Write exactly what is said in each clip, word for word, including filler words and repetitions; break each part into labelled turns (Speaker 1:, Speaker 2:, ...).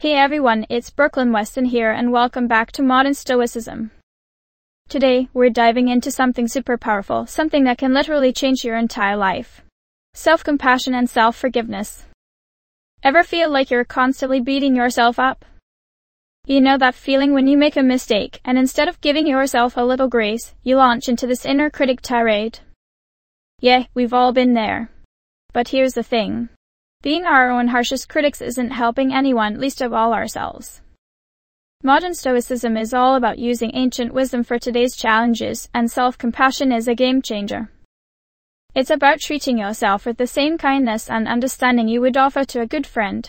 Speaker 1: Hey everyone, it's Brooklyn Weston here and welcome back to Modern Stoicism. Today, we're diving into something super powerful, something that can literally change your entire life. Self-compassion and self-forgiveness. Ever feel like you're constantly beating yourself up? You know that feeling when you make a mistake and instead of giving yourself a little grace, you launch into this inner critic tirade. Yeah, we've all been there. But here's the thing. Being our own harshest critics isn't helping anyone, least of all ourselves. Modern Stoicism is all about using ancient wisdom for today's challenges, and self-compassion is a game changer. It's about treating yourself with the same kindness and understanding you would offer to a good friend.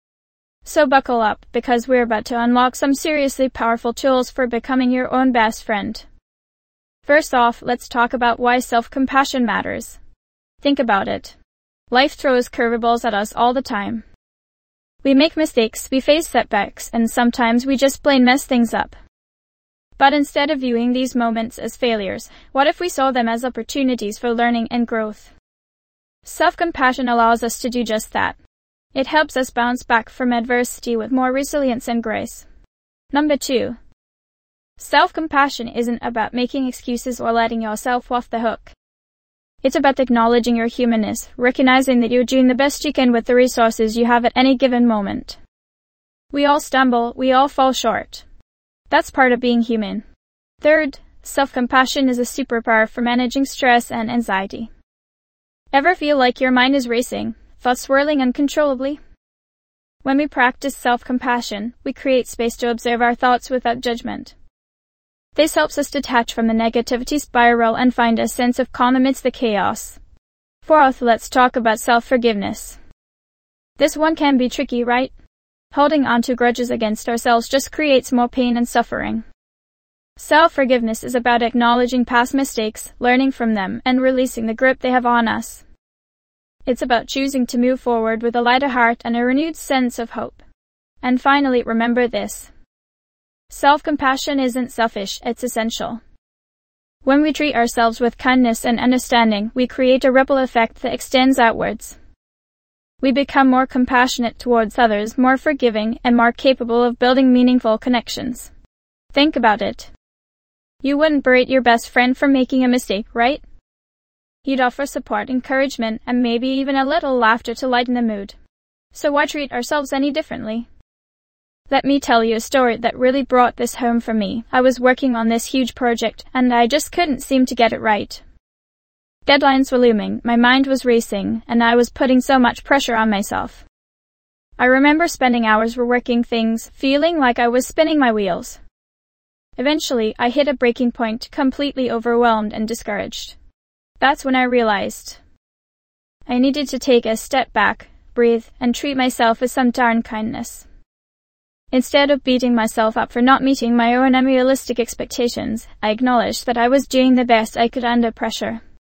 Speaker 1: So buckle up, because we're about to unlock some seriously powerful tools for becoming your own best friend. First off, let's talk about why self-compassion matters. Think about it. Life throws curveballs at us all the time. We make mistakes, we face setbacks, and sometimes we just plain mess things up. But instead of viewing these moments as failures, what if we saw them as opportunities for learning and growth? Self-compassion allows us to do just that. It helps us bounce back from adversity with more resilience and grace. Number two. Self-compassion isn't about making excuses or letting yourself off the hook. It's about acknowledging your humanness, recognizing that you're doing the best you can with the resources you have at any given moment. We all stumble, we all fall short. That's part of being human. Third, self-compassion is a superpower for managing stress and anxiety. Ever feel like your mind is racing, thoughts swirling uncontrollably? When we practice self-compassion, we create space to observe our thoughts without judgment. This helps us detach from the negativity spiral and find a sense of calm amidst the chaos. Fourth, let's talk about self-forgiveness. This one can be tricky, right? Holding on to grudges against ourselves just creates more pain and suffering. Self-forgiveness is about acknowledging past mistakes, learning from them, and releasing the grip they have on us. It's about choosing to move forward with a lighter heart and a renewed sense of hope. And finally, remember this. Self-compassion isn't selfish, it's essential. When we treat ourselves with kindness and understanding, we create a ripple effect that extends outwards. We become more compassionate towards others, more forgiving, and more capable of building meaningful connections. Think about it. You wouldn't berate your best friend for making a mistake, right? You'd offer support, encouragement, and maybe even a little laughter to lighten the mood. So why treat ourselves any differently? Let me tell you a story that really brought this home for me. I was working on this huge project, and I just couldn't seem to get it right. Deadlines were looming, my mind was racing, and I was putting so much pressure on myself. I remember spending hours reworking things, feeling like I was spinning my wheels. Eventually, I hit a breaking point, completely overwhelmed and discouraged. That's when I realized I needed to take a step back, breathe, and treat myself with some darn kindness. Instead of beating myself up for not meeting my own unrealistic expectations, I acknowledged that I was doing the best I could under pressure.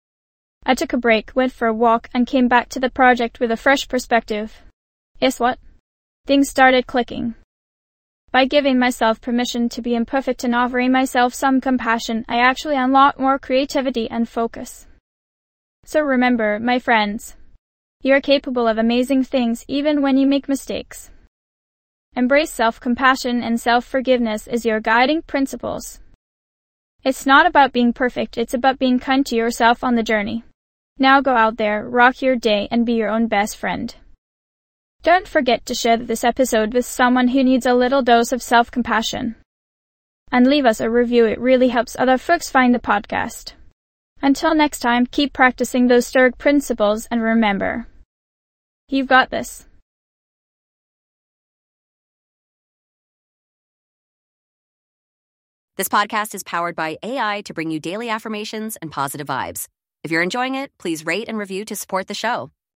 Speaker 1: I took a break, went for a walk, and came back to the project with a fresh perspective. Guess what? Things started clicking. By giving myself permission to be imperfect and offering myself some compassion, I actually unlocked more creativity and focus. So remember, my friends, you're capable of amazing things even when you make mistakes. Embrace self-compassion and self-forgiveness as your guiding principles. It's not about being perfect, it's about being kind to yourself on the journey. Now go out there, rock your day, and be your own best friend. Don't forget to share this episode with someone who needs a little dose of self-compassion. And leave us a review, it really helps other folks find the podcast. Until next time, keep practicing those Stoic principles and remember, you've got this.
Speaker 2: This podcast is powered by A I to bring you daily affirmations and positive vibes. If you're enjoying it, please rate and review to support the show.